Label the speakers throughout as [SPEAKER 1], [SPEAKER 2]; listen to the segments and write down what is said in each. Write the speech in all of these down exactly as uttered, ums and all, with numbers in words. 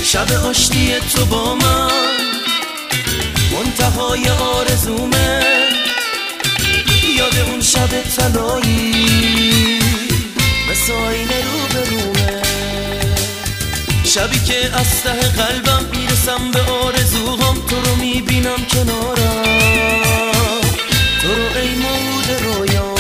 [SPEAKER 1] شب آشتی تو با من منتهای آرزومه، یاد اون شب طلایی مثل آینه رو به رومه. شبی که از ته قلبم میرسم به آرزوهام، تو رو میبینم کنارم، تو رو ای مورد رویام.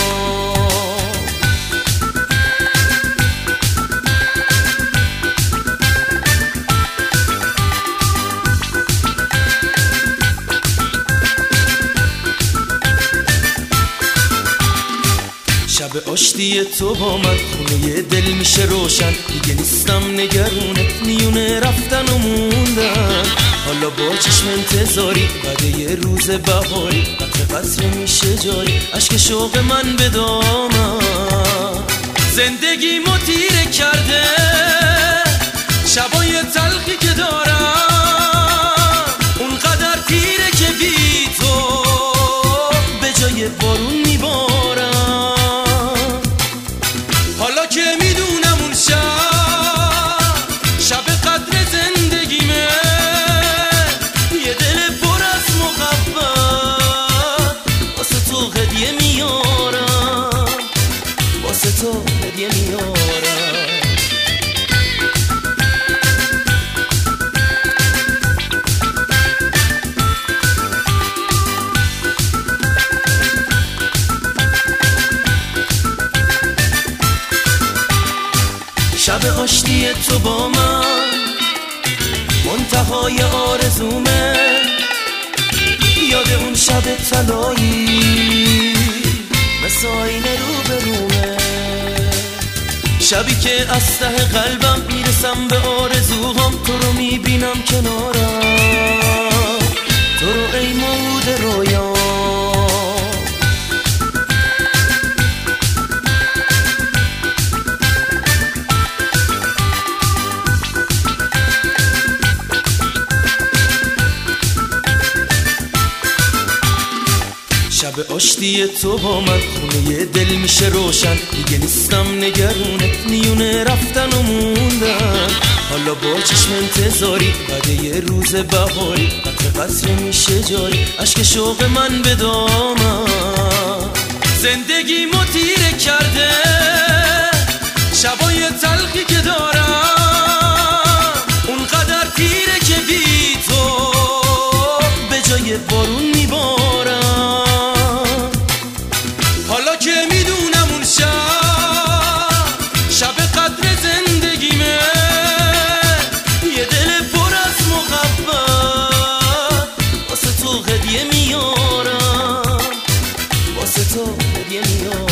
[SPEAKER 1] شب آشتی تو با من خونه دل میشه روشن، دیگه نیستم نگرونت میونه رفتن و موندن. حالا با چشم انتظاری بعد یه روز بهاری، قطر قطر میشه جاری عشق شوق من به دامن. زندگی مو تیره کرده شبای تلخی که دارم، اونقدر تیره که بی تو به جای بارون میبارم. حالا که میدونم اون شب شب قدر زندگیمه، یه دل پر از محبت واسه تو هدیه میارم، واسه تو هدیه میارم. شب آشتی تو با من منتهای آرزومه، یاد اون شب طلایی مثل آینه رو به رومه. شبی که از ته قلبم میرسم به آرزوهام، تو رو میبینم کنارم، تو رو ای مورد رویام. شب آشتی تو با من خونه دل میشه روشن، دیگه نیستم نگرونت میونه رفتن و موندن. حالا با چشم انتظاری بعد یه روز بهاری، قطر قطر میشه جاری عشق شوق من به دامن. زندگی مو تیره کرده شبای تلخی که دارم، اونقدر تیره که بی تو به جای بارون میبارم. حالا که میدونم اون شب شب قدر زندگیمه، یه دل پر از محبت واسه تو هدیه میارم، واسه تو هدیه میارم.